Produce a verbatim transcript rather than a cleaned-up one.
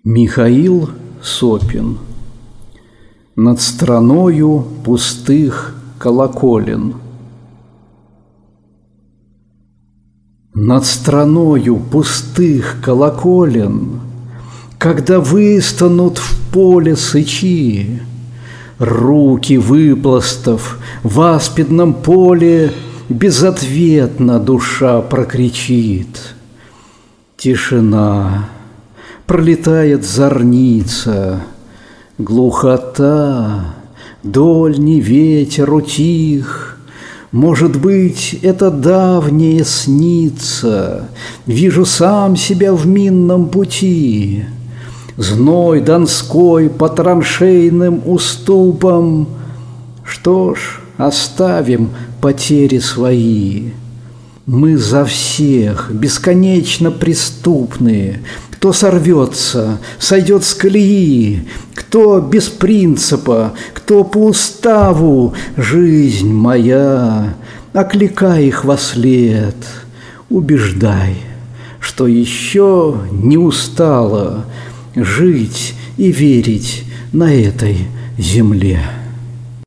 Михаил Сопин. Над страною пустых колоколен. Над страною пустых колоколен, когда выстанут в поле сычи, руки выпластав в аспидном поле, безответно душа прокричит. Тишина, пролетает зорница, глухота, дольний ветер утих. Может быть, это давнее снится, вижу сам себя в минном пути. Зной донской по траншейным уступам. Что ж, оставим потери свои. Мы за всех бесконечно преступные. Кто сорвется, сойдет с колеи, кто без принципа, кто по уставу. Жизнь моя, окликай их вослед, убеждай, что еще не устала жить и верить на этой земле.